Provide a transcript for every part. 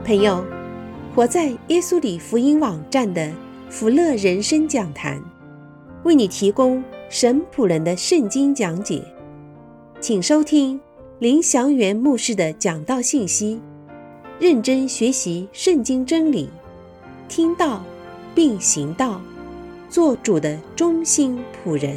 朋友，活在耶稣里福音网站的福乐人生讲坛，为你提供神仆人的圣经讲解，请收听林祥元牧师的讲道信息，认真学习圣经真理，听道并行道，做主的忠心仆人。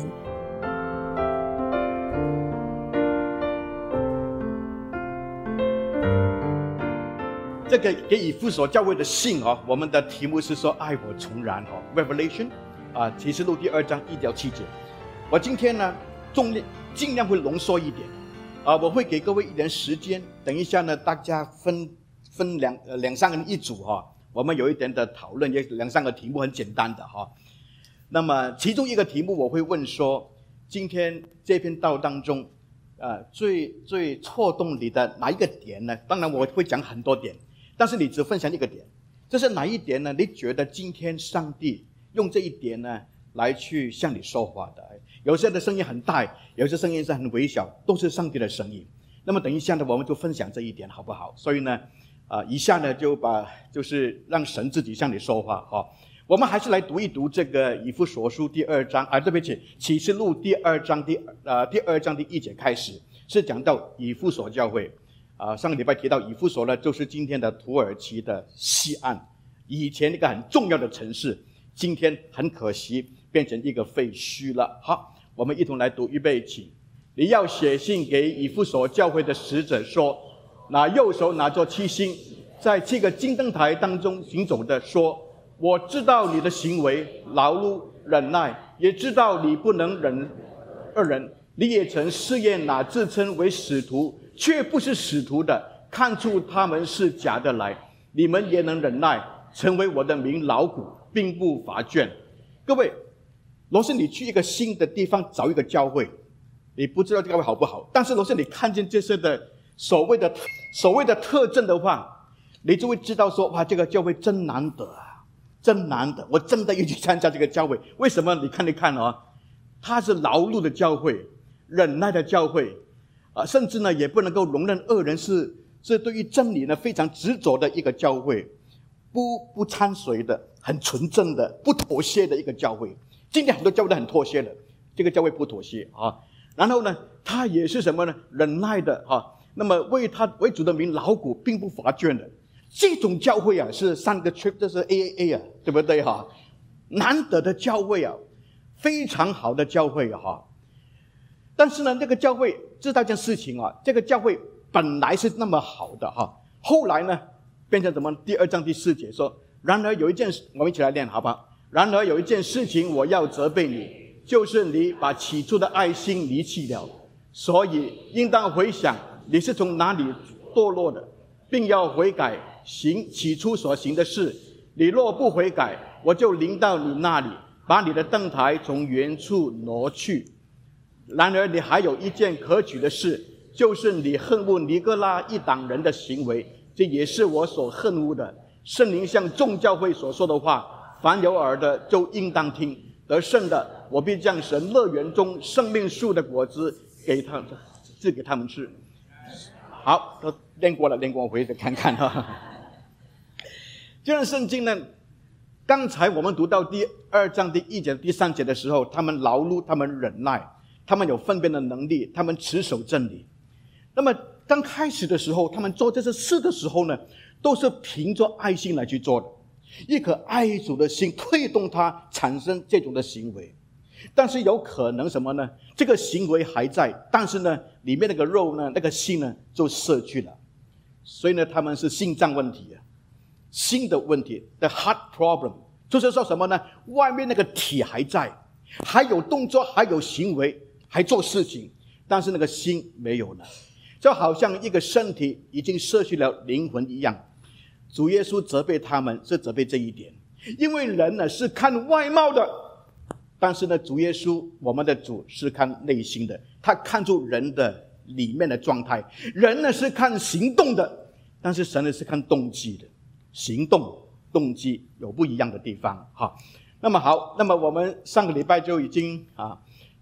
这个给以弗所教会的信我们的题目是说爱我重燃Revelation 启示录第2章1到7节。我今天呢尽量会浓缩一点我会给各位一点时间，等一下呢大家分两三个人一组我们有一点的讨论，也两三个题目很简单的那么其中一个题目我会问说，今天这篇道当中最戳动你的哪一个点呢？当然我会讲很多点，但是你只分享一个点，这是哪一点呢？你觉得今天上帝用这一点呢来去向你说话的？有些的声音很大，有些声音是很微小，都是上帝的声音。那么等一下呢我们就分享这一点好不好？所以呢以下呢就是让神自己向你说话我们还是来读一读这个以弗所书第2章对不起，启示录第2章第2章第1节开始，是讲到以弗所教会上个礼拜提到以弗所呢，就是今天的土耳其的西岸，以前一个很重要的城市，今天很可惜变成一个废墟了。好，我们一同来读，预备起。你要写信给以弗所教会的使者说，拿右手拿着7星，在7个金灯台当中行走的说，我知道你的行为劳碌忍耐，也知道你不能忍恶人，你也曾试验那自称为使徒却不是使徒的，看出他们是假的来，你们也能忍耐，成为我的名劳苦，并不乏倦。各位，若是你去一个新的地方找一个教会，你不知道这个教会好不好，但是若是你看见这些的所谓的特征的话，你就会知道说，哇，这个教会真难得真难得，我真的愿意参加这个教会。为什么？你看它是劳碌的教会，忍耐的教会甚至呢也不能够容忍恶人，是对于真理呢非常执着的一个教会，不掺水的，很纯正的，不妥协的一个教会。今天很多教会都很妥协的，这个教会不妥协然后呢他也是什么呢？忍耐的那么为主的名劳苦，并不乏倦的。这种教会是3个 trip， 这是 AAA 对不对难得的教会非常好的教会但是呢这个教会知道一件事情这个教会本来是那么好的后来呢变成什么？第2章第4节说，然而有一件事，我们一起来念好不好？然而有一件事情我要责备你，就是你把起初的爱心离弃了，所以应当回想你是从哪里堕落的，并要悔改，行起初所行的事。你若不悔改，我就临到你那里，把你的灯台从原处挪去。然而你还有一件可取的事，就是你恨恶尼哥拉一党人的行为，这也是我所恨恶的。圣灵向众教会所说的话，凡有耳的就应当听。得胜的，我必将神乐园中生命树的果子赐给他们吃。好，都练过了，我回去看看这段圣经呢，刚才我们读到第2章第1节第3节的时候，他们劳碌，他们忍耐，他们有分辨的能力，他们持守真理。那么刚开始的时候，他们做这些事的时候呢，都是凭着爱心来去做的，一颗爱主的心推动他产生这种的行为。但是有可能什么呢？这个行为还在，但是呢里面那个肉呢，那个心呢就失去了。所以呢他们是心脏问题心的问题 The heart problem， 就是说什么呢？外面那个体还在，还有动作，还有行为，还做事情，但是那个心没有了，就好像一个身体已经失去了灵魂一样。主耶稣责备他们，是责备这一点，因为人呢是看外貌的，但是呢主耶稣，我们的主是看内心的，他看出人的里面的状态。人呢是看行动的，但是神呢是看动机的。行动动机有不一样的地方那么好，那么我们上个礼拜就已经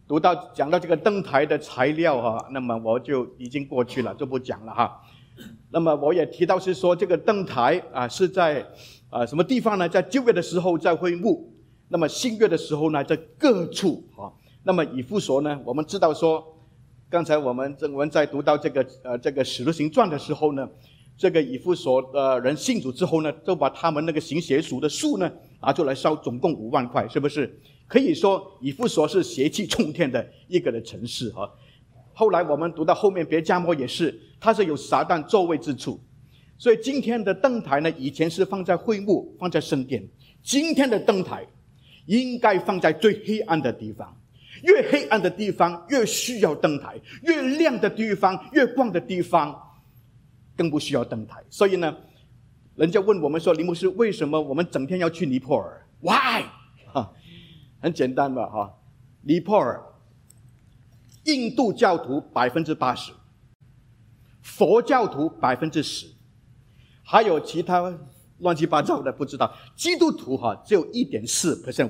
讲到这个灯台的材料那么我就已经过去了，就不讲了那么我也提到是说，这个灯台是在什么地方呢？在旧约的时候在会幕，那么新约的时候呢在各处那么以弗所呢，我们知道说，刚才我们在读到这个使徒行传的时候呢，这个以弗所人信主之后呢，就把他们那个行邪术的树呢拿出来烧，总共5万块，是不是？可以说以弗所是邪气冲天的一个的城市后来我们读到后面别迦摩也是，它是有撒旦座位之处。所以今天的灯台呢，以前是放在会幕，放在圣殿，今天的灯台应该放在最黑暗的地方。越黑暗的地方越需要灯台，越亮的地方，越光的地方更不需要灯台。所以呢，人家问我们说，林牧师，为什么我们整天要去尼泊尔 ？Why？ 很简单吧尼泊尔印度教徒80%，佛教徒10%，还有其他乱七八糟的不知道。基督徒只有 1.4%，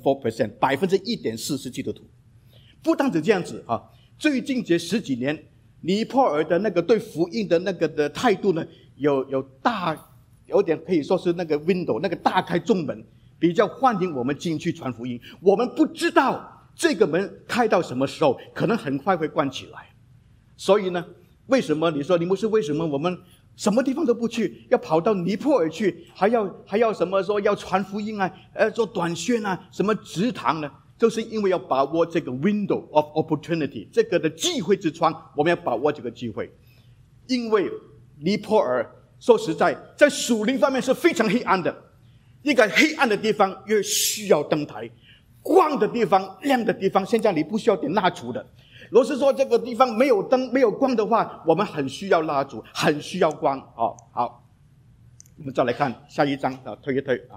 1.4% 是基督徒。不单止这样子最近这10几年，尼泊尔的那个对福音的那个的态度呢，有点可以说是那个 window， 那个大开中门，比较欢迎我们进去传福音。我们不知道这个门开到什么时候，可能很快会关起来。所以呢，为什么你说林牧师，为什么我们什么地方都不去，要跑到尼泊尔去，还要什么说要传福音做短宣什么植堂呢？就是因为要把握这个 window of opportunity， 这个的机会之窗，我们要把握这个机会。因为尼泊尔说实在，在属灵方面是非常黑暗的，一个黑暗的地方越需要灯台，光的地方，亮的地方，现在你不需要点蜡烛的。如果是说这个地方没有灯没有光的话，我们很需要蜡烛，很需要光好，我们再来看下一章推一推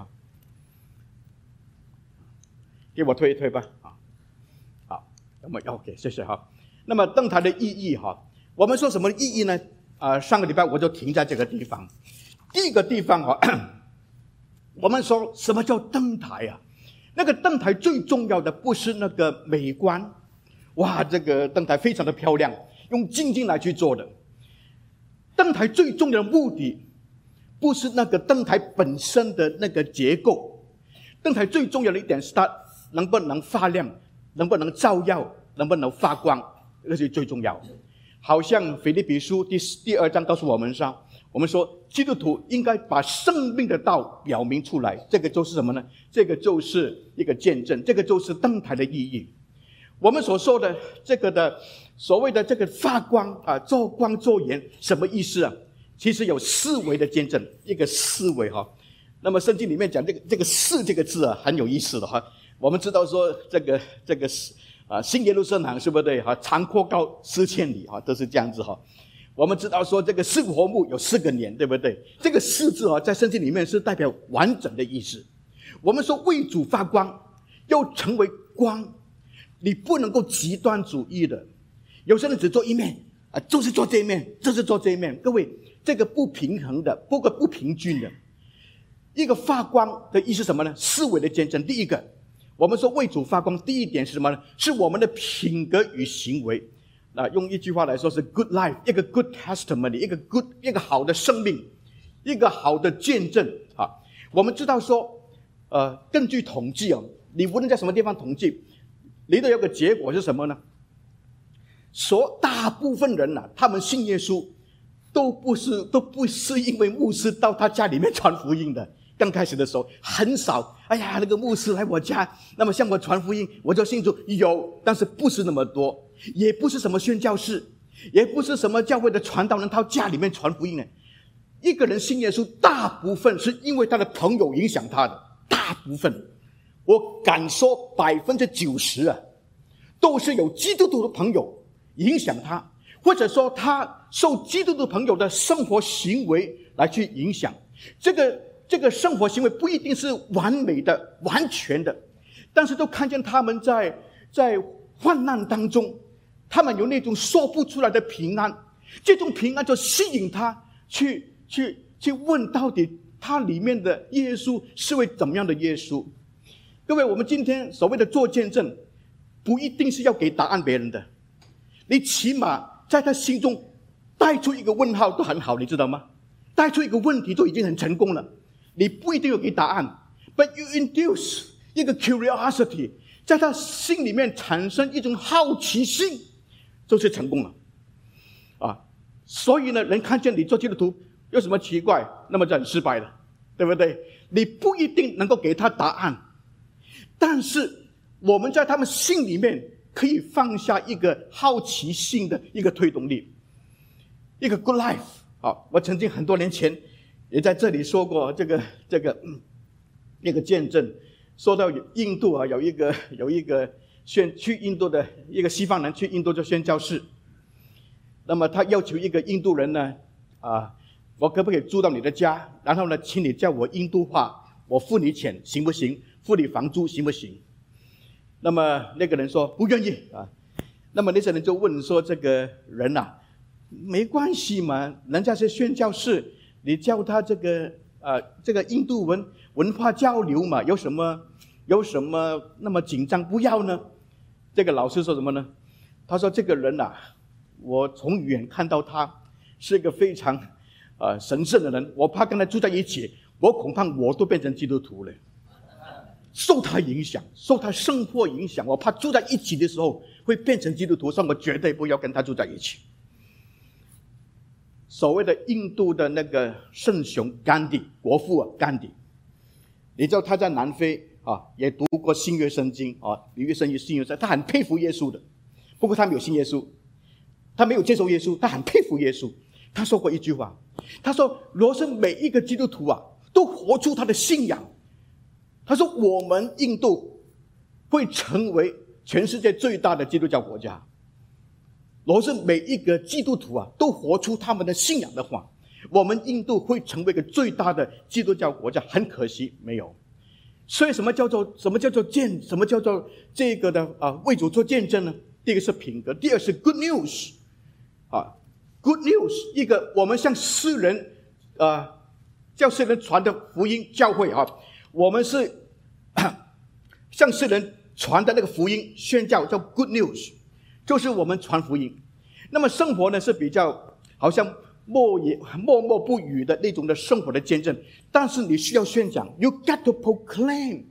给我推一推吧好，那么 OK， 谢谢那么灯台的意义我们说什么意义呢？上个礼拜我就停在这个地方。第一个地方我们说什么叫灯台那个灯台最重要的不是那个美观，哇，这个灯台非常的漂亮，用金金来去做的。灯台最重要的目的不是那个灯台本身的那个结构，灯台最重要的一点是它能不能发亮，能不能照耀，能不能发光，这是最重要的。好像腓立比书第2章告诉我们说基督徒应该把生命的道表明出来，这个就是什么呢？这个就是一个见证，这个就是灯台的意义。我们所说的这个的所谓的这个发光做光做盐，什么意思其实有4维的见证，一个4维那么圣经里面讲这个4这个字很有意思的我们知道说这个新耶路撒冷是不是对长阔高4千里都是这样子我们知道说这个4个活木有4个年，对不对？这个4字在圣经里面是代表完整的意思。我们说为主发光，要成为光，你不能够极端主义的。有些人只做一面就是做这一面，就是做这一面。各位，这个不平衡的，不平均的。一个发光的意思是什么呢？4维的见证。第一个，我们说为主发光，第一点是什么呢？是我们的品格与行为。用一句话来说是 good life， 一个 good testimony， 一个好的生命，一个好的见证我们知道说根据统计你无论在什么地方统计，你都有个结果是什么呢？说大部分人他们信耶稣都不是因为牧师到他家里面传福音的。刚开始的时候很少，哎呀，那个牧师来我家，那么向我传福音，我就信主。有，但是不是那么多，也不是什么宣教士，也不是什么教会的传道人到家里面传福音的。一个人信耶稣，大部分是因为他的朋友影响他的，大部分，我敢说90%都是有基督徒的朋友影响他，或者说他受基督徒朋友的生活行为来去影响。这个生活行为不一定是完美的、完全的，但是都看见他们在患难当中，他们有那种说不出来的平安，这种平安就吸引他去问到底他里面的耶稣是位怎么样的耶稣。各位，我们今天所谓的做见证，不一定是要给答案别人的，你起码在他心中带出一个问号都很好，你知道吗？带出一个问题都已经很成功了。你不一定有给答案 ，but you induce 一个 curiosity， 在他心里面产生一种好奇心，就是成功了。所以呢，人看见你做基督徒有什么奇怪，那么就很失败了，对不对？你不一定能够给他答案，但是我们在他们心里面可以放下一个好奇心的一个推动力，一个 good life。我曾经很多年前也在这里说过一个见证，说到印度有一个去印度的一个西方人去印度做宣教士，那么他要求一个印度人呢，我可不可以住到你的家？然后呢，请你叫我印度话，我付你钱行不行？付你房租行不行？那么那个人说不愿意那么那些人就问说，这个人没关系嘛，人家是宣教士，你教他这个印度文化交流嘛，有什么那么紧张？不要呢？这个老师说什么呢？他说这个人我从远看到他是一个非常神圣的人，我怕跟他住在一起，我恐怕我都变成基督徒了。受他影响，受他生活影响，我怕住在一起的时候会变成基督徒，所以我绝对不要跟他住在一起。所谓的印度的那个圣雄甘地，国父甘地，你知道他在南非也读过新约圣经纽约圣经新约圣经，他很佩服耶稣的。不过他没有信耶稣，他没有接受耶稣，他很佩服耶稣。他说过一句话，他说若是每一个基督徒都活出他的信仰，他说我们印度会成为全世界最大的基督教国家。若是每一个基督徒都活出他们的信仰的话，我们印度会成为一个最大的基督教国家。很可惜没有。所以什么叫做这个的为主做见证呢？第一个是品格，第二是 good news good news， 一个我们向世人叫世人传的福音教会我们是向世人传的那个福音宣教叫 good news， 就是我们传福音。那么生活呢是比较好像默默不语的那种的生活的见证，但是你需要宣讲 ，you got to proclaim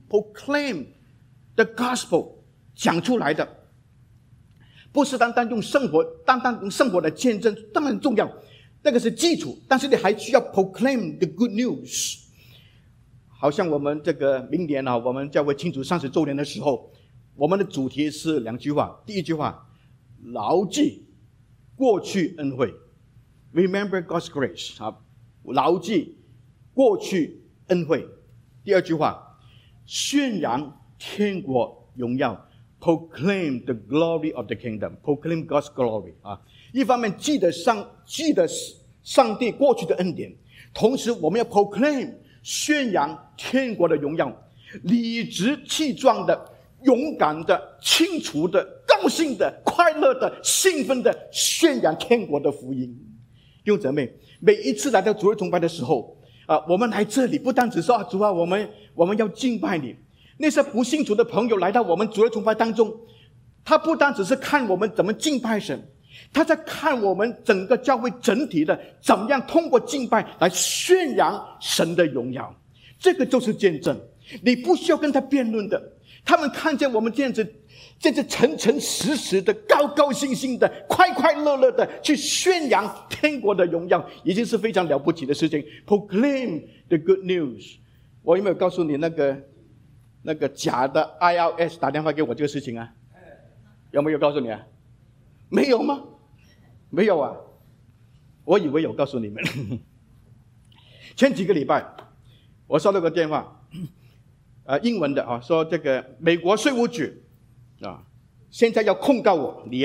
the gospel， 讲出来的，不是单单用生活的见证，当然重要，那个是基础，但是你还需要 proclaim the good news。好像我们这个明年我们教会庆祝30周年的时候，我们的主题是2句话。第一句话，牢记过去恩惠 ，Remember God's grace 牢记过去恩惠。第二句话，宣扬天国荣耀 ，Proclaim the glory of the kingdom， Proclaim God's glory 一方面记得上帝过去的恩典，同时我们要 proclaim。宣扬天国的荣耀，理直气壮的、勇敢的、清楚的、高兴的、快乐的、兴奋的宣扬天国的福音。弟兄姊妹，每一次来到主日崇拜的时候我们来这里不单只说主我们要敬拜你。那些不信主的朋友来到我们主日崇拜当中，他不单只是看我们怎么敬拜神，他在看我们整个教会整体的怎么样通过敬拜来宣扬神的荣耀。这个就是见证，你不需要跟他辩论的。他们看见我们这样子诚诚实实的、高高兴兴的、快快乐乐的去宣扬天国的荣耀，已经是非常了不起的事情。 Proclaim the good news。 我有没有告诉你那个假的 IRS 打电话给我这个事情有没有告诉你没有吗？没有我以为有告诉你们。前几个礼拜我收到个电话英文的说这个美国税务局现在要控告我，你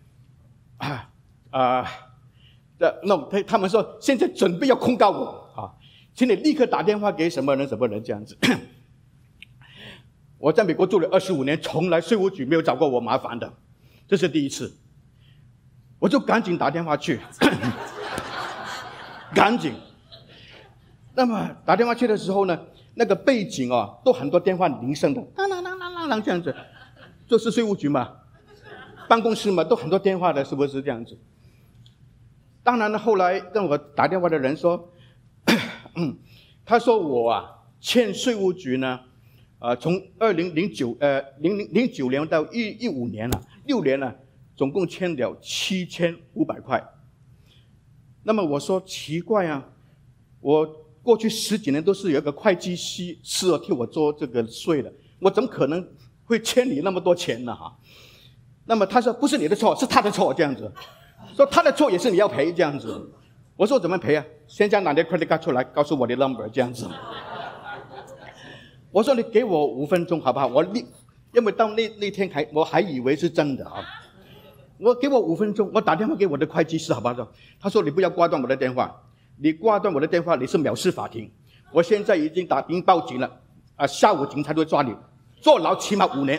他们说现在准备要控告我请你立刻打电话给什么人这样子。我在美国住了25年，从来税务局没有找过我麻烦的，这是第一次。我就赶紧打电话去赶紧。那么打电话去的时候呢，那个背景都很多电话铃声的，啷啷啷啷啷这样子，就是税务局嘛，办公室嘛，都很多电话的，是不是这样子？ 当然了，后来跟我打电话的人说，他说我欠税务局呢，从2009年到2015年6年了，总共欠了7500块。那么我说奇怪啊，我过去10几年都是有一个会计师替我做这个税的，我怎么可能会欠你那么多钱呢？那么他说不是你的错，是他的错，这样子，说他的错也是你要赔这样子。我说怎么赔啊？现在拿你的 credit card 出来，告诉我的 number 这样子。我说你给我5分钟好不好？因为到那天我还以为是真的我给我5分钟，我打电话给我的会计师好不好？他说你不要挂断我的电话，你挂断我的电话你是藐视法庭。我现在已经报警了下午警察就会抓你，坐牢起码5年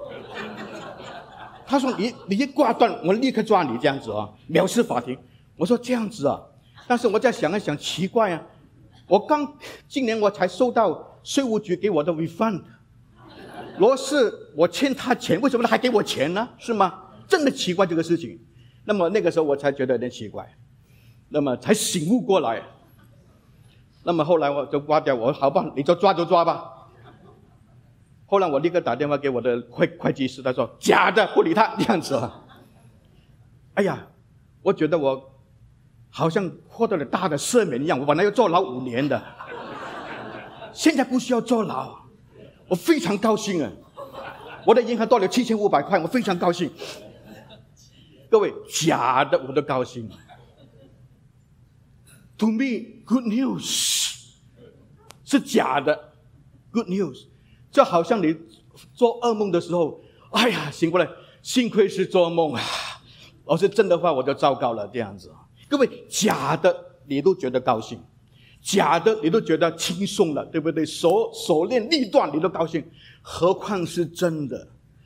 他说你一挂断我立刻抓你这样子藐视法庭。我说这样子但是我再想一想，奇怪今年我才收到税务局给我的 refund， 若是我欠他钱，为什么他还给我钱呢？是吗？真的奇怪这个事情。那么那个时候我才觉得有点奇怪，那么才醒悟过来。那么后来我就挂掉，我说好吧，你就抓吧。后来我立刻打电话给我的会计师，他说假的，不理他这样子哎呀，我觉得我好像获得了大的赦免一样，我本来要坐牢5年的，现在不需要坐牢，我非常高兴我的银行多了7500块，我非常高兴。各位，假的我都高兴。To me, good news 是假的 ，good news 就好像你做噩梦的时候，哎呀，醒过来，幸亏是做梦要是真的话我就糟糕了这样子。各位，假的你都觉得高兴，假的你都觉得轻松了，对不对？手链立断你都高兴，何况是真的？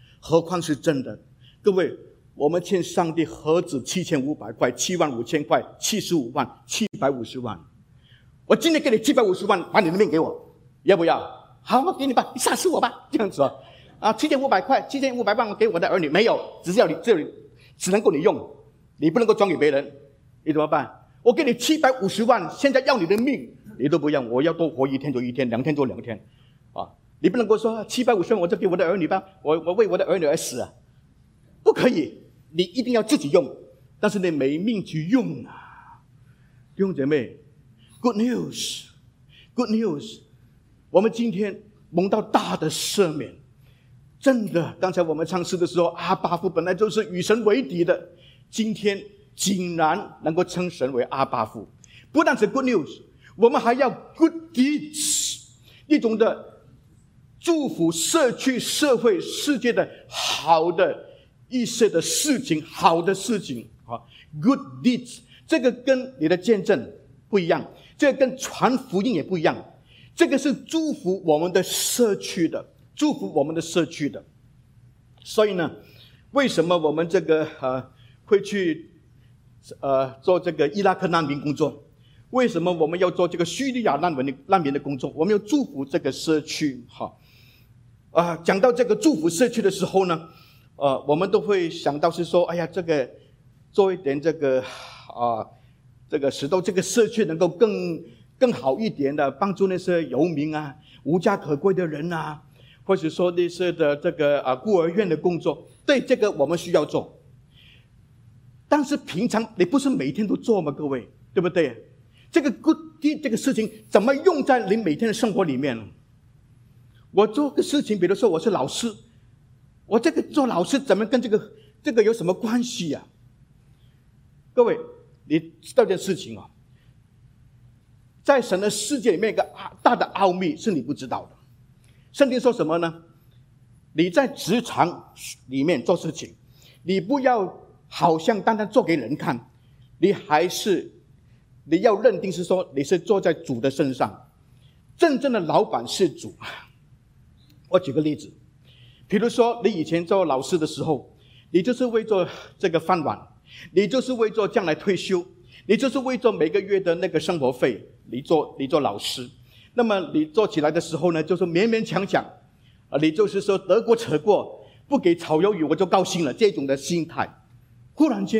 各位，我们欠上帝何止7500块、75000块、75万、750万？我今天给你750万，把你的命给我，要不要？好，我给你吧，你杀死我吧，这样子7500块、7500万我给我的儿女，没有，只能够你用，你不能够转给别人，你怎么办？我给你750万，现在要你的命，你都不要，我要多活1天就1天，2天就2天你不能够说750万我就给我的儿女吧，我为我的儿女而死不可以，你一定要自己用，但是你没命去用弟兄姐妹 ，Good news， 我们今天蒙到大的赦免，真的，刚才我们唱诗的时候，阿爸父本来就是与神为敌的，今天竟然能够称神为阿爸父。不但是 good news， 我们还要 good deeds， 一种的祝福社区、社会、世界的好的一些的事情，好的事情good deeds， 这个跟你的见证不一样，这个跟传福音也不一样，这个是祝福我们的社区的，所以呢，为什么我们这个会去做这个伊拉克难民工作？为什么我们要做这个叙利亚难民的工作？我们要祝福这个社区讲到这个祝福社区的时候呢，我们都会想到是说，哎呀，这个做一点这个使到这个社区能够更好一点的，帮助那些游民无家可归的人或者说那些的这个孤儿院的工作，对，这个我们需要做。但是平常你不是每天都做吗？各位，对不对？这个 good deed 这个事情怎么用在你每天的生活里面？我做个事情，比如说我是老师，我这个做老师怎么跟这个有什么关系各位，你知道这件事情在神的世界里面，一个大的奥秘是你不知道的。圣经说什么呢？你在职场里面做事情，你不要好像单单做给人看，你要认定是说你是坐在主的身上，真正的老板是主。我举个例子，比如说你以前做老师的时候，你就是为做这个饭碗，你就是为做将来退休，你就是为做每个月的那个生活费，你做老师。那么你做起来的时候呢，就是勉勉强强你就是说得过且过，不给炒鱿鱼我就高兴了，这种的心态。忽然间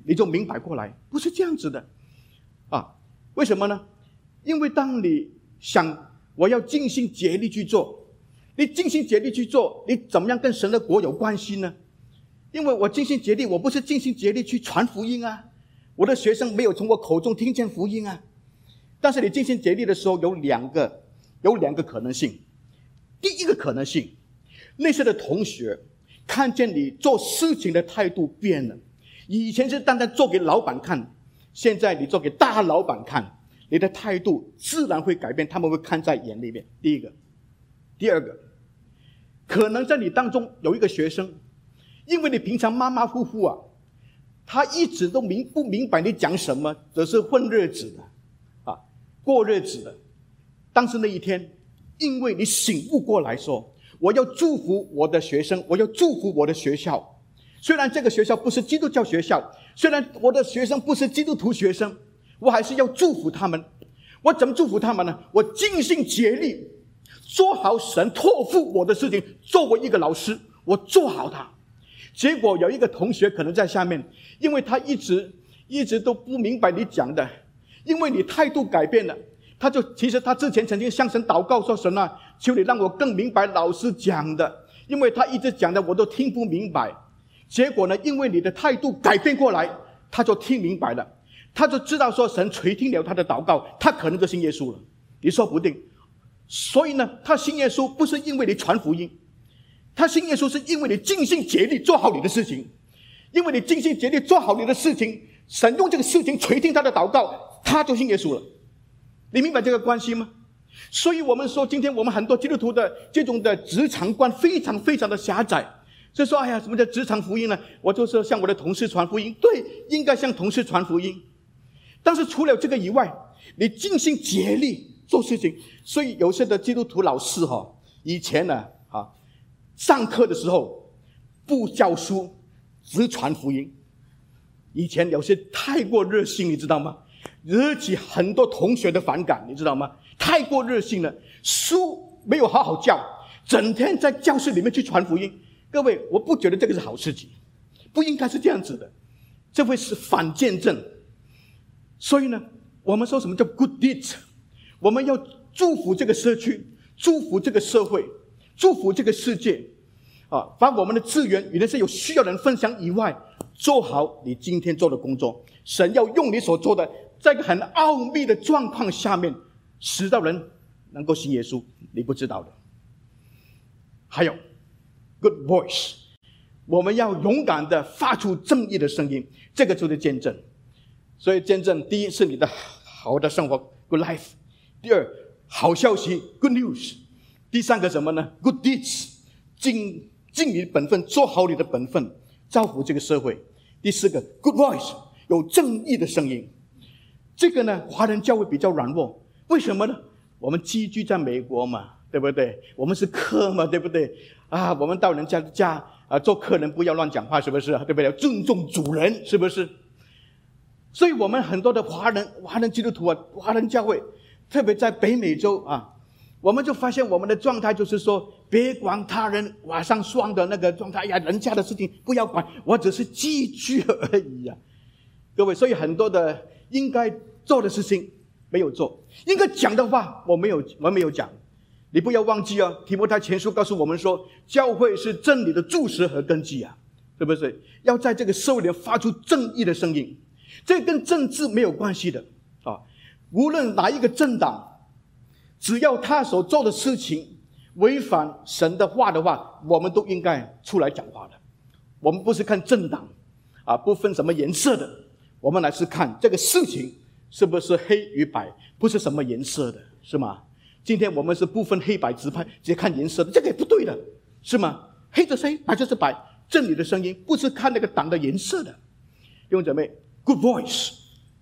你就明白过来，不是这样子的啊。为什么呢？因为当你想我要尽心竭力去做，你尽心竭力去做，你怎么样跟神的国有关系呢？因为我尽心竭力，我不是尽心竭力去传福音啊，我的学生没有从我口中听见福音啊。但是你尽心竭力的时候，有两个可能性。第一个可能性，那些的同学看见你做事情的态度变了，以前是单单做给老板看，现在你做给大老板看，你的态度自然会改变，他们会看在眼里面。第一个。第二个，可能在你当中有一个学生，因为你平常马马虎虎啊，他一直都不明白你讲什么，只是混日子的啊，过日子的。但是那一天，因为你醒悟过来说，我要祝福我的学生，我要祝福我的学校。虽然这个学校不是基督教学校，虽然我的学生不是基督徒学生，我还是要祝福他们。我怎么祝福他们呢？我尽心竭力做好神托付我的事情。作为一个老师，我做好它。结果有一个同学可能在下面，因为他一直都不明白你讲的，因为你态度改变了，其实他之前曾经向神祷告说，神啊，求你让我更明白老师讲的，因为他一直讲的我都听不明白。结果呢，因为你的态度改变过来，他就听明白了，他就知道说神垂听了他的祷告，他可能就信耶稣了，你说不定。所以呢，他信耶稣不是因为你传福音，他信耶稣是因为你尽心竭力做好你的事情。因为你尽心竭力做好你的事情，神用这个事情垂听他的祷告，他就信耶稣了。你明白这个关系吗？所以我们说，今天我们很多基督徒的这种的职场观非常非常的狭窄，就说哎呀，什么叫职场福音呢？我就是向我的同事传福音。对，应该向同事传福音，但是除了这个以外，你尽心竭力做事情。所以有些的基督徒老师以前呢上课的时候不教书，只传福音。以前有些太过热心，你知道吗？惹起很多同学的反感，你知道吗？太过热心了，书没有好好教，整天在教室里面去传福音。各位，我不觉得这个是好事情，不应该是这样子的，这会是反见证。所以呢，我们说什么叫 good deeds？ 我们要祝福这个社区，祝福这个社会，祝福这个世界把我们的资源与那些有需要的人分享以外，做好你今天做的工作。神要用你所做的，在一个很奥秘的状况下面，使到人能够信耶稣，你不知道的。还有 good voice， 我们要勇敢的发出正义的声音，这个就是见证。所以见证，第一是你的好的生活 good life， 第二好消息 good news， 第三个什么呢 good deeds， 尽你的本分，做好你的本分，造福这个社会。第四个 good voice， 有正义的声音。这个呢，华人教会比较软弱，为什么呢？我们寄居在美国嘛，对不对？我们是客嘛，对不对？我们到人家的家做客人不要乱讲话，是不是？对不对？尊重主人，是不是？所以我们很多的华人基督徒华人教会，特别在北美洲我们就发现我们的状态就是说，别管他人晚上双的那个状态人家的事情不要管，我只是寄居而已各位，所以很多的应该做的事情没有做，应该讲的话我没有讲。你不要忘记提摩太前书告诉我们说，教会是真理的柱石和根基是不是？要在这个社会里发出正义的声音，这跟政治没有关系的无论哪一个政党，只要他所做的事情违反神的话的话，我们都应该出来讲话的。我们不是看政党不分什么颜色的，我们来是看这个事情是不是黑与白，不是什么颜色的，是吗？今天我们是不分黑白直派，直接看颜色的，这个也不对的，是吗？黑就是黑，白就是白，真理的声音不是看那个党的颜色的。弟兄姊妹 good voice。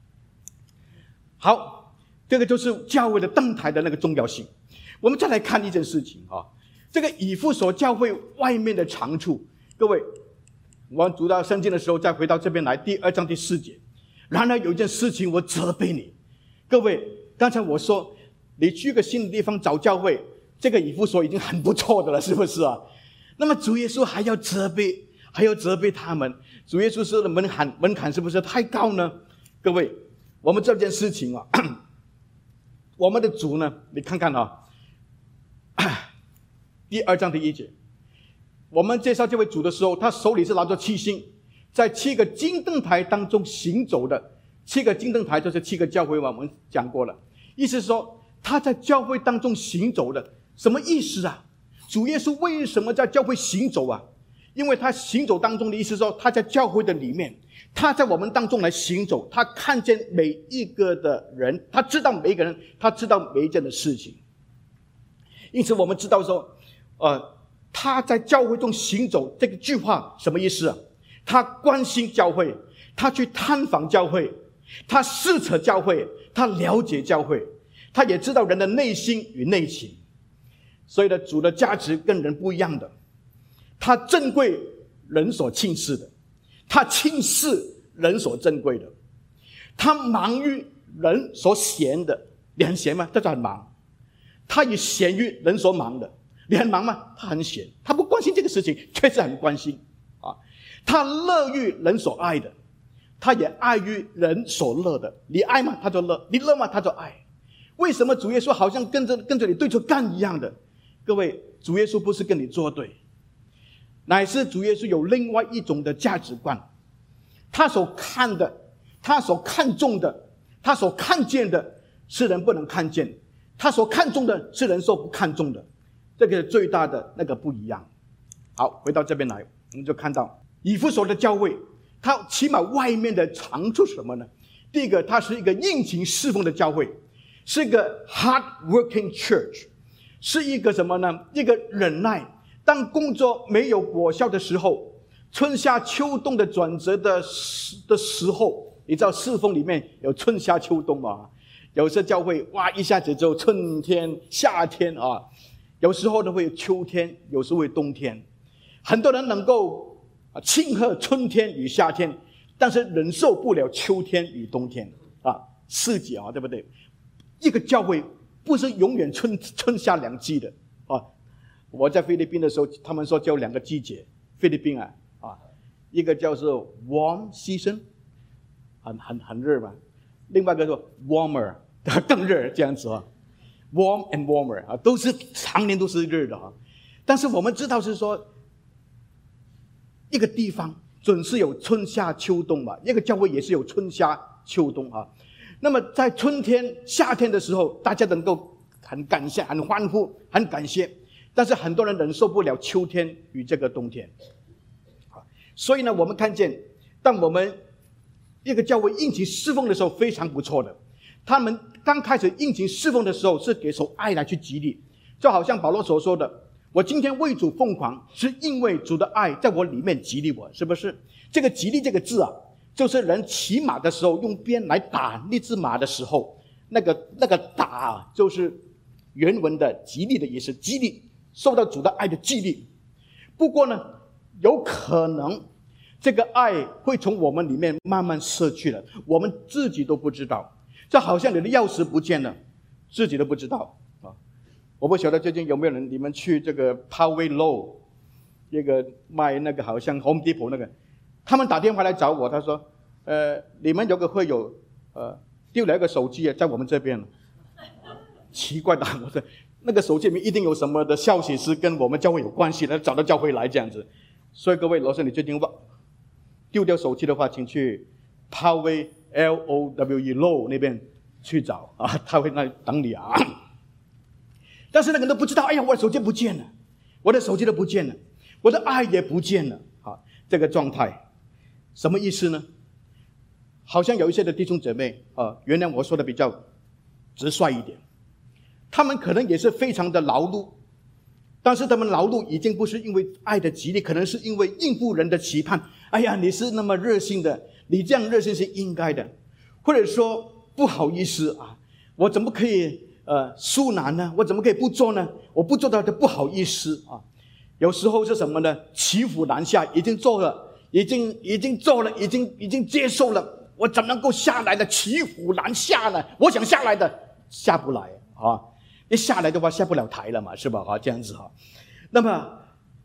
好，这个就是教会的登台的那个重要性。我们再来看一件事情这个以弗所教会外面的长处。各位，我们读到圣经的时候，再回到这边来，第2章第4节。然而有一件事情我责备你。各位，刚才我说你去个新的地方找教会，这个以弗所已经很不错的了，是不是那么主耶稣还要责备， 还要责备他们。主耶稣说的门槛是不是太高呢？各位，我们这件事情啊，我们的主呢，你看看啊，第2章第1节，我们介绍这位主的时候，他手里是拿着7星，在7个金灯台当中行走的。7个金灯台就是7个教会，我们讲过了。意思是说他在教会当中行走的，什么意思啊？主耶稣为什么在教会行走啊？因为他行走当中的意思是说，他在教会的里面，他在我们当中来行走，他看见每一个的人，他知道每一个人，他知道每一件的事情。因此我们知道说他在教会中行走这个句话什么意思啊？他关心教会，他去探访教会，他视察教会，他了解教会，他也知道人的内心与内情。所以呢，主的价值跟人不一样的，他珍贵人所轻视的，他轻视人所珍贵的，他忙于人所闲的。你很闲吗？他就很忙。他也闲于人所忙的。你很忙吗？他很闲，他不关心这个事情，确实很关心啊。他乐于人所爱的，他也爱于人所乐的。你爱吗？他就乐；你乐吗？他就爱。为什么主耶稣好像跟着你对着干一样的？各位，主耶稣不是跟你作对，乃是主耶稣有另外一种的价值观。他所看的，他所看重的，他所看见的是人不能看见，他所看重的是人所不看重的。这个最大的那个不一样。好，回到这边来，我们就看到以弗所的教会，它起码外面的长处是什么呢？第一个，它是一个殷勤侍奉的教会，是一个 hard working church， 是一个什么呢？一个忍耐。当工作没有果效的时候，春夏秋冬的转折的时候，你知道侍奉里面有春夏秋冬吗？有些教会哇，一下子就春天夏天啊，有时候呢会有秋天，有时候会冬天。很多人能够庆贺春天与夏天，但是忍受不了秋天与冬天啊，四季啊，对不对？一个教会不是永远春夏两季的啊。我在菲律宾的时候，他们说叫2个季节，菲律宾一个叫做 warm season， 很热嘛，另外一个说 warmer， 更热这样子啊。warm and warmer 啊，都是常年都是热的啊。但是我们知道是说，一个地方准是有春夏秋冬嘛，一个教会也是有春夏秋冬啊。那么在春天夏天的时候，大家能够很感谢、很欢呼、很感谢，但是很多人忍受不了秋天与这个冬天。所以呢，我们看见当我们一个教会殷勤侍奉的时候，非常不错的。他们刚开始殷勤侍奉的时候，是给手爱来去激励，就好像保罗所说的，我今天为主疯狂，是因为主的爱在我里面激励我，是不是？这个激励这个字啊，就是人骑马的时候用鞭来打那只马的时候，那个打就是原文的激励的意思，激励，受到主的爱的激励。不过呢，有可能这个爱会从我们里面慢慢失去了，我们自己都不知道。就好像你的钥匙不见了，自己都不知道啊！我不晓得最近有没有人你们去这个 Poway Low， 那个卖那个好像 Home Depot 那个，他们打电话来找我，他说，你们有个会友丢了一个手机在我们这边，奇怪的，我说那个手机里面一定有什么的消息是跟我们教会有关系的，找到教会来这样子。所以各位，老师你最近丢掉手机的话，请去 Poway Low 那边去找啊，他会那里等你啊。但是那个人都不知道，哎呀，我的手机不见了，我的手机都不见了，我的爱也不见了啊。这个状态什么意思呢？好像有一些的弟兄姐妹原谅我说的比较直率一点，他们可能也是非常的劳碌，但是他们劳碌已经不是因为爱的激励，可能是因为应付人的期盼。哎呀，你是那么热心的，你这样热心是应该的，或者说不好意思啊，我怎么可以疏懒呢？我怎么可以不做呢？我不做到的不好意思啊。有时候是什么呢？骑虎难下，已经做了，已经做了，已经接受了，我怎么能够下来呢？骑虎难下呢？我想下来的下不来啊，一下来的话下不了台了嘛，是吧？这样子哈。那么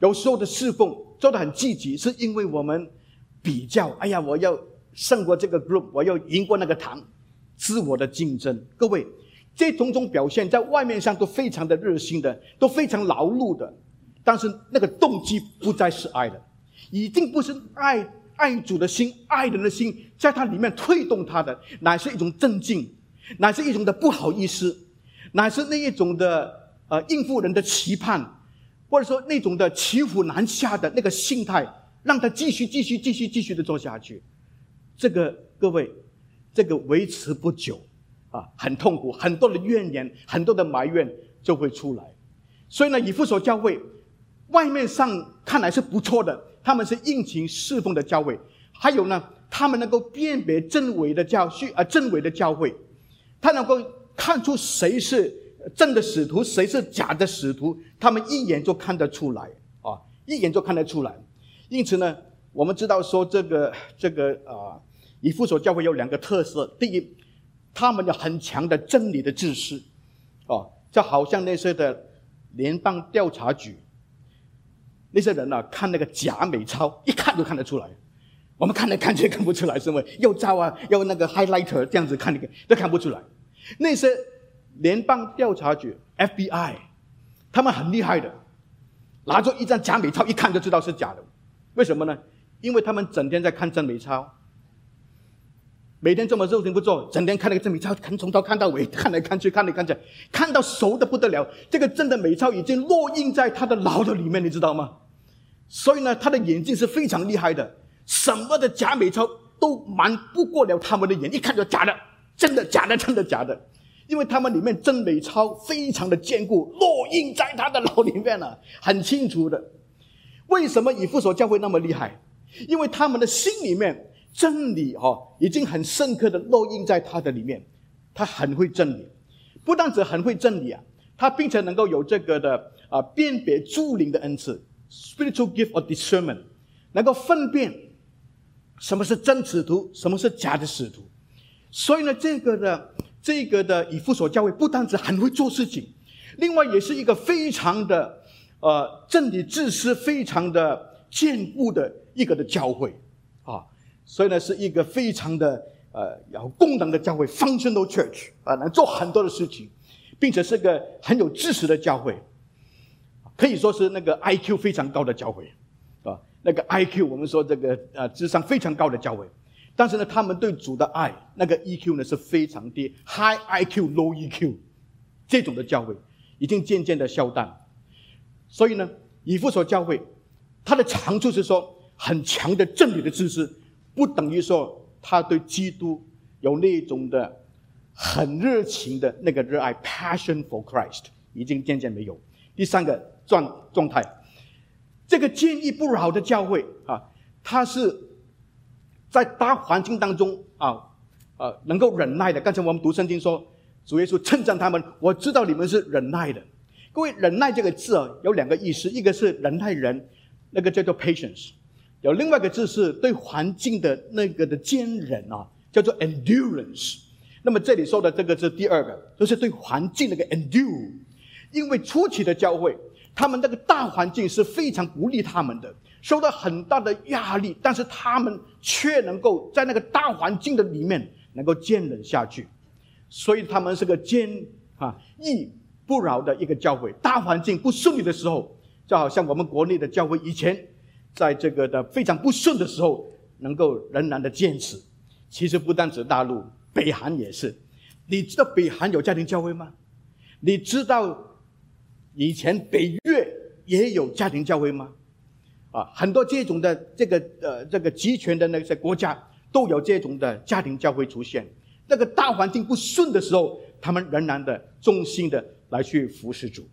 有时候的侍奉做得很积极，是因为我们比较，哎呀，我要胜过这个 group， 我要赢过那个堂，自我的竞争。各位，这种种表现在外面上都非常的热心的，都非常劳碌的，但是那个动机不再是爱了，已经不是爱主的心、爱人的心在它里面推动它的，乃是一种震惊，乃是一种的不好意思，乃是那一种的应付人的期盼，或者说那种的骑虎难下的那个心态，让他继续的做下去。这个各位，这个维持不久很痛苦，很多的怨言，很多的埋怨就会出来。所以呢，以弗所教会外面上看来是不错的，他们是殷勤侍奉的教会，还有呢，他们能够辨别真伪的教会，他能够看出谁是真的使徒，谁是假的使徒，他们一眼就看得出来一眼就看得出来。因此呢，我们知道说这个以弗所教会有两个特色。第一，他们有很强的真理的知识就好像那些的联邦调查局那些人看那个假美钞一看就看得出来，我们看来看去看不出来，是因为又照又那个 highlighter 这样子看都看不出来。那些联邦调查局 FBI 他们很厉害的，拿着一张假美钞一看就知道是假的。为什么呢？因为他们整天在看真美钞，每天这么肉身不做，整天看那个真美钞，从头看到尾，看来看去，看到熟的不得了。这个真的美钞已经落印在他的脑的里面，你知道吗？所以呢，他的眼睛是非常厉害的，什么的假美钞都瞒不过了他们的眼，一看就假的，真的假的，真的假的。因为他们里面真美钞非常的坚固，落印在他的脑里面很清楚的。为什么以弗所教会那么厉害？因为他们的心里面真理已经很深刻的落印在他的里面，他很会真理，不但只很会真理他并且能够有这个的辨别诸灵的恩赐 spiritual gift of discernment， 能够分辨什么是真使徒，什么是假的使徒。所以呢，这个的以弗所教会不但只很会做事情，另外也是一个非常的真理知识非常的坚固的一个的教会所以呢，是一个非常的有功能的教会 functional church 能做很多的事情，并且是个很有知识的教会，可以说是那个 IQ 非常高的教会那个 IQ 我们说这个智商非常高的教会。但是呢，他们对主的爱那个 EQ 呢是非常低， high IQ low EQ 这种的教会已经渐渐的消淡。所以呢，以弗所教会它的长处是说很强的真理的知识，不等于说他对基督有那种的很热情的那个热爱 passion for Christ 已经渐渐没有。第三个状态，这个坚毅不饶的教会它是在大环境当中能够忍耐的。刚才我们读圣经说，主耶稣称赞他们，我知道你们是忍耐的。各位，忍耐这个字有两个意思，一个是忍耐人，那个叫做 patience， 有另外一个字是对环境的那个的坚忍叫做 endurance。 那么这里说的这个是第二个，就是对环境那个 endure。 因为初期的教会他们那个大环境是非常不利他们的，受到很大的压力，但是他们却能够在那个大环境的里面能够坚忍下去，所以他们是个坚毅不饶的一个教会。大环境不顺利的时候，就好像我们国内的教会以前在这个的非常不顺的时候能够仍然的坚持。其实不单指大陆，北韩也是。你知道北韩有家庭教会吗？你知道以前北越也有家庭教会吗？很多这种的这个集权的那些国家都有这种的家庭教会出现。那个大环境不顺的时候，他们仍然的忠心的来去服侍主。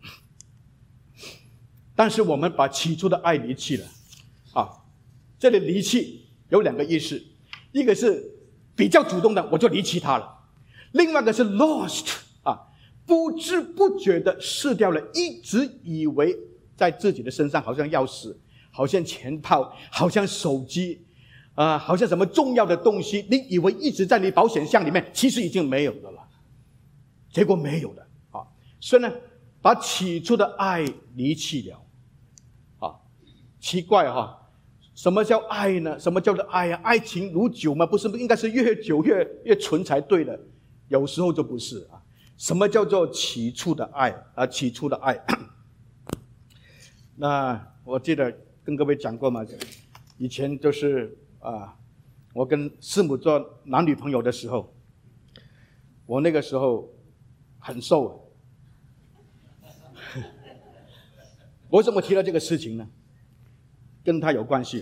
但是我们把起初的爱离弃了这里离弃有两个意思，一个是比较主动的，我就离弃他了；另外一个是 lost不知不觉的失掉了，一直以为在自己的身上好像钥匙，好像钱包，好像手机好像什么重要的东西，你以为一直在你保险箱里面，其实已经没有的了，结果没有的所以呢，把起初的爱离弃了奇怪哈，什么叫爱呢？什么叫做爱啊？爱情如酒吗？不是，应该是越久越纯才对的。有时候就不是啊。什么叫做起初的爱啊？起初的爱。那我记得跟各位讲过嘛，以前就是我跟师母做男女朋友的时候，我那个时候很瘦。我为什么提到这个事情呢？跟他有关系。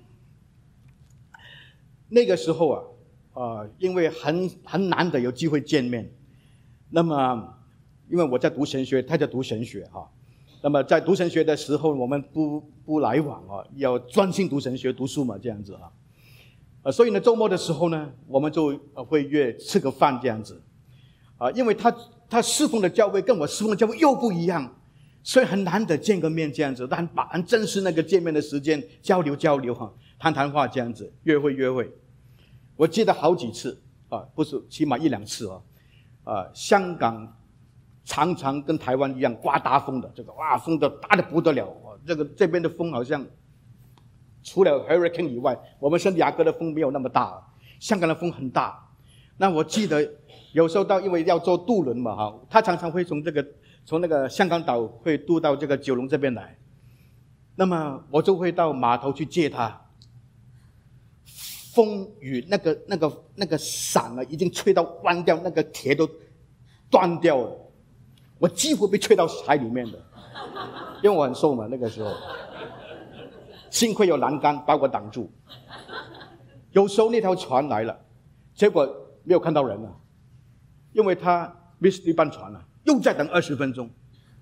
那个时候因为很难得有机会见面，那么因为我在读神学，他在读神学那么在读神学的时候，我们不来往要专心读神学读书嘛，这样子所以呢，周末的时候呢，我们就会约吃个饭这样子因为他侍奉的教会跟我侍奉的教会又不一样。所以很难得见个面这样子，但很珍视那个见面的时间，交流谈话这样子，约会。我记得好几次不是起码1-2次香港常常跟台湾一样刮大风的，这个风的大的不得了这边的风好像除了 hurricane 以外，我们圣地亚哥的风没有那么大，香港的风很大。那我记得有时候因为要坐渡轮嘛他常常会从那个香港岛会渡到这个九龙这边来，那么我就会到码头去接他。风雨那个伞已经吹到弯掉，那个铁都断掉了，我几乎被吹到海里面的，因为我很瘦嘛，那个时候，幸亏有栏杆把我挡住。有时候那条船来了，结果没有看到人了，因为他 miss 一班船了。又再等20分钟，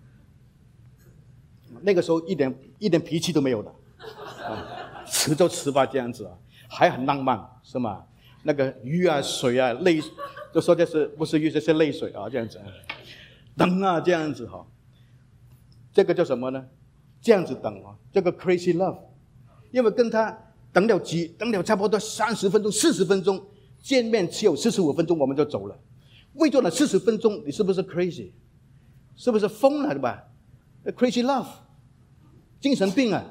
那个时候一点脾气都没有的，迟就迟吧，这样子还很浪漫，是吗？那个鱼啊、水啊、泪，就说这是不是鱼，这是泪水这样子，等这样子这个叫什么呢？这样子等这个 crazy love， 因为跟他等了差不多30分钟、40分钟，见面只有45分钟我们就走了。为做了40分钟，你是不是 crazy？ 是不是疯了的吧 ？crazy love， 精神病啊！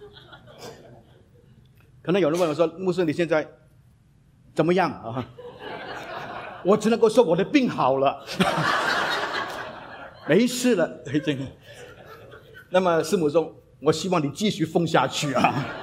可能有人问我说：“牧师，你现在怎么样我只能够说我的病好了，没事了。那么师母说：“我希望你继续疯下去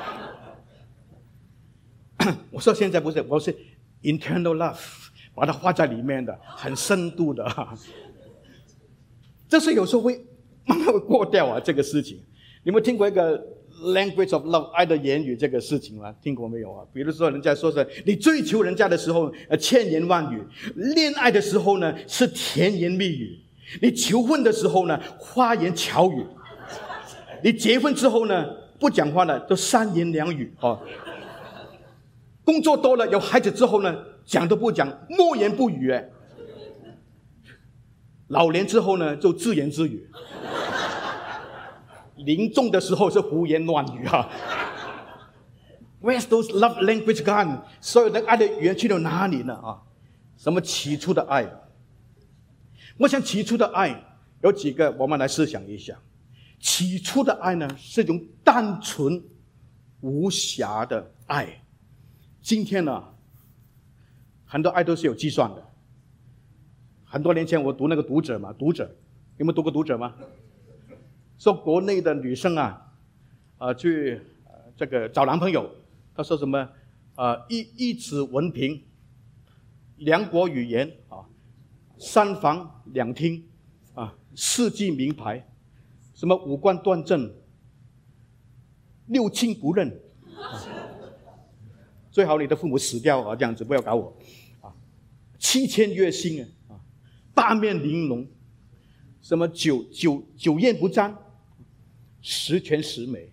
我说：“现在不是，我是 internal love。”把它画在里面的，很深度的这是有时候会慢慢会过掉这个事情。你们听过一个 language of love 爱的言语这个事情吗？听过没有比如说人家说是你追求人家的时候千言万语，恋爱的时候呢是甜言蜜语，你求婚的时候呢花言巧语，你结婚之后呢不讲话呢都3言2语工作多了有孩子之后呢讲都不讲，默言不语老年之后呢就自言自语，临终的时候是胡言乱语Where's those love language gone？ 所有的爱的语言去到哪里呢什么起初的爱？我想起初的爱有几个，我们来思想一下。起初的爱呢是一种单纯无瑕的爱。今天呢很多爱都是有计算的。很多年前我读那个读者嘛，读者，你们读过读者吗？说国内的女生去这个找男朋友，她说什么一纸文凭，2国语言3房2厅4季名牌，什么5官端正，6亲不认最好你的父母死掉这样子，不要搞我7000月薪8面玲珑，什么酒宴不沾，10全10美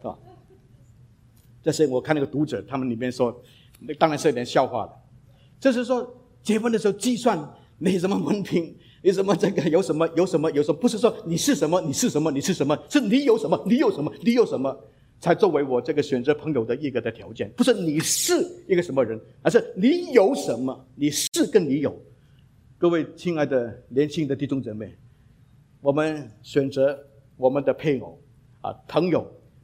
这是我看那个读者他们里面说，当然是有点笑话的。就是说结婚的时候计算你什么文凭，你什么这个有什么，不是说你是什么，是你有什么才作为我这个选择朋友的一个的条件，不是你是一个什么人，而是你有什么，你是跟你有。各位亲爱的年轻的弟兄姊妹，我们选择我们的配偶朋友，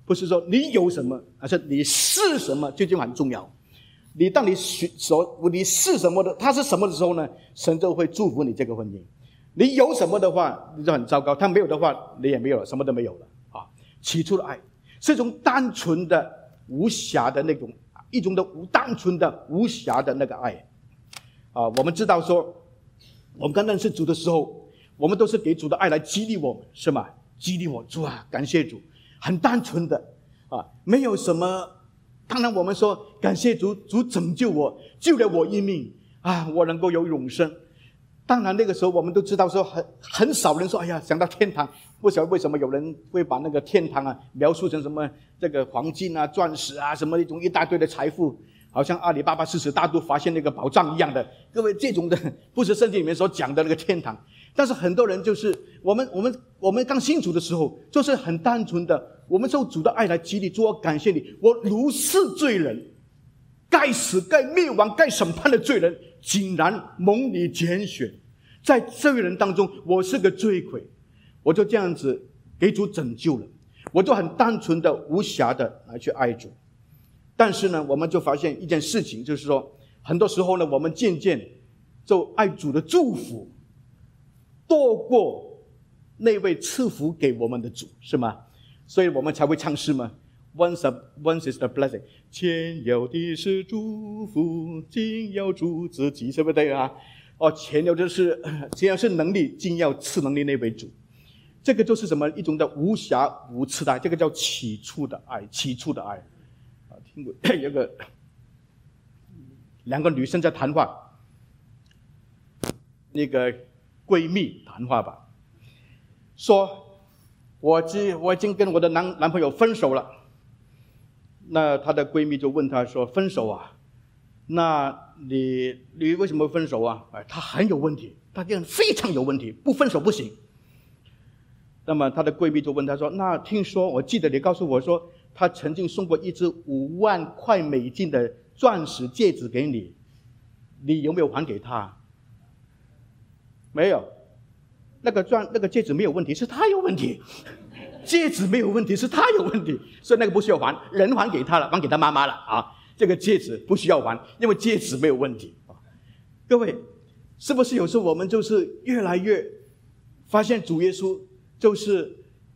不是说你有什么，而是你是什么，这就很重要。当你是什么的，他是什么的时候呢，神就会祝福你这个婚姻。你有什么的话，你就很糟糕；他没有的话，你也没有了，什么都没有了啊。起初的爱是一种单纯的、无瑕的那种，一种的单纯的、无瑕的那个爱啊。我们知道说，我们刚认识主的时候，我们都是给主的爱来激励我们，是吗？激励我，主啊，感谢主，很单纯的啊，没有什么。当然我们说感谢主，主拯救我，救了我一命啊，我能够有永生。当然那个时候我们都知道说很少人说，哎呀，想到天堂，不晓得为什么有人会把那个天堂啊描述成什么这个黄金啊、钻石啊，什么一大堆的财富，好像阿里巴巴40大盗发现那个宝藏一样的。各位，这种的不是圣经里面所讲的那个天堂。但是很多人就是我们刚信主的时候，就是很单纯的，我们受主的爱来激励，主啊，感谢你，我如是罪人，该死该灭亡该审判的罪人，竟然蒙你拣选，在罪人当中我是个罪魁，我就这样子给主拯救了，我就很单纯的无瑕的来去爱主。但是呢，我们就发现一件事情，就是说很多时候呢，我们渐渐就爱主的祝福多过那位赐福给我们的主，是吗？所以我们才会唱诗嘛。Once is the blessing， 前有的是祝福，今要主自己，对不对啊？前有是能力，今要赐能力那位主。这个就是什么？一种的无瑕无疵的爱，这个叫起初的爱。起初的爱啊，听过有个两个女生在谈话，那个闺蜜谈话吧，说我已经跟我的男朋友分手了。那她的闺蜜就问她说：“分手啊？那你为什么分手啊？”她很有问题，她这样非常有问题，不分手不行。那么她的闺蜜就问她说：“那听说我记得你告诉我说，她曾经送过一只5万块美金的钻石戒指给你，你有没有还给她？”没有，那个戒指没有问题，是他有问题。戒指没有问题，是他有问题，所以那个不需要还，人还给他了，还给他妈妈了啊。这个戒指不需要还，因为戒指没有问题啊。各位，是不是有时候我们就是越来越发现主耶稣就是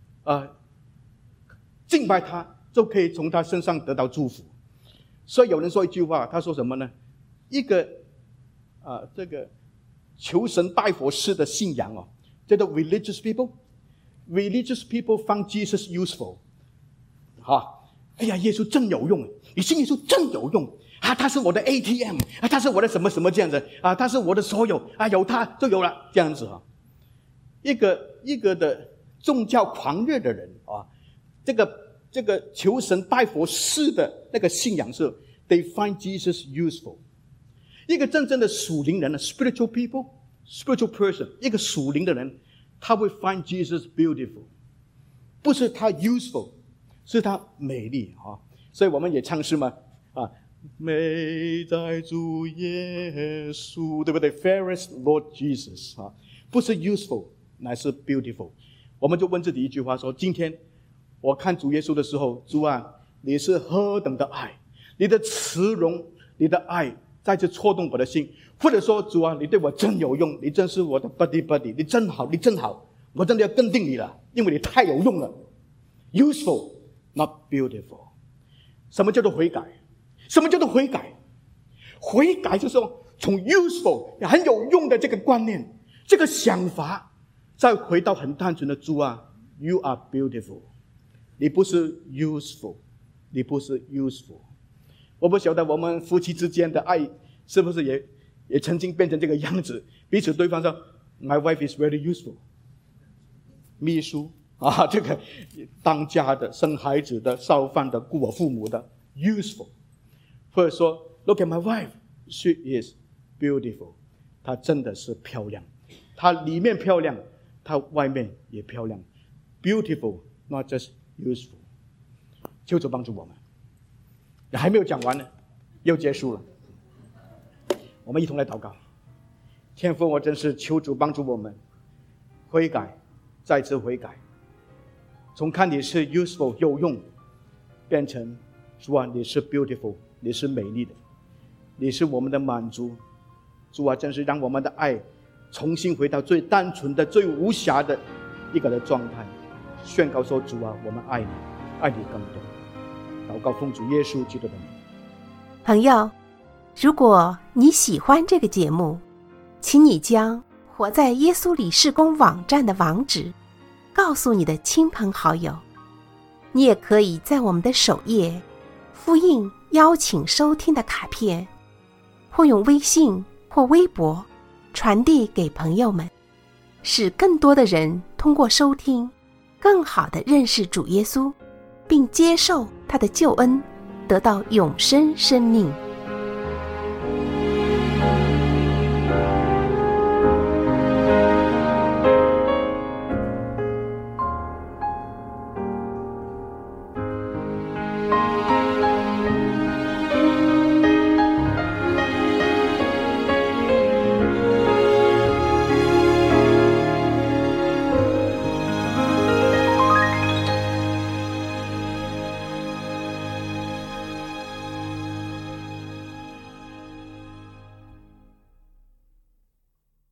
敬拜他，就可以从他身上得到祝福。所以有人说一句话，他说什么呢？一个这个求神拜佛式的信仰叫做 religious people。Religious people found Jesus useful。哎呀，耶稣真有用，你信耶稣真有用啊！他是我的 ATM 啊，他是我的什么什么这样子啊，他是我的所有啊，有他就有了这样子啊。一个的宗教狂热的人啊，这个求神拜佛式的那个信仰是 they find Jesus useful。一个真正的属灵人呢 ，spiritual people，spiritual person， 一个属灵的人。他会 find Jesus beautiful， 不是他 useful， 是他美丽啊！所以我们也唱诗嘛美在主耶稣，对不对 ？Fairest Lord Jesus 啊，不是 useful， 乃是 beautiful。我们就问自己一句话说：今天我看主耶稣的时候，主啊，你是何等的爱，你的慈容，你的爱再次戳动我的心。或者说，主啊，你对我真有用，你真是我的 buddy， 你真好，你真好，我真的要跟定你了，因为你太有用了。Useful, not beautiful。什么叫做悔改？什么叫做悔改？悔改就是说，从 useful 很有用的这个观念、这个想法，再回到很单纯的主啊 ，You are beautiful。你不是 useful， 你不是 useful。我不晓得我们夫妻之间的爱是不是也曾经变成这个样子，彼此对方说 My wife is very useful， 秘书啊，这个当家的、生孩子的、烧饭的、顾我父母的 useful， 或者说 Look at my wife， she is beautiful， 她真的是漂亮，她里面漂亮，她外面也漂亮 ，beautiful not just useful。求主帮助我们，还没有讲完呢，又结束了。我们一同来祷告。天父，我真是求主帮助我们悔改，再次悔改，从看你是 useful 有用， 变成主啊，你是 beautiful， 你是美丽的，你是我们的满足。主啊，真是让我们的爱重新回到最单纯的、最无瑕的一个的状态，宣告说：主啊，我们爱你，爱你更多。祷告奉主耶稣基督的名。 朋友，如果你喜欢这个节目，请你将活在耶稣里事工网站的网址告诉你的亲朋好友。你也可以在我们的首页复印邀请收听的卡片，或用微信或微博传递给朋友们，使更多的人通过收听更好地认识主耶稣，并接受他的救恩，得到永生生命。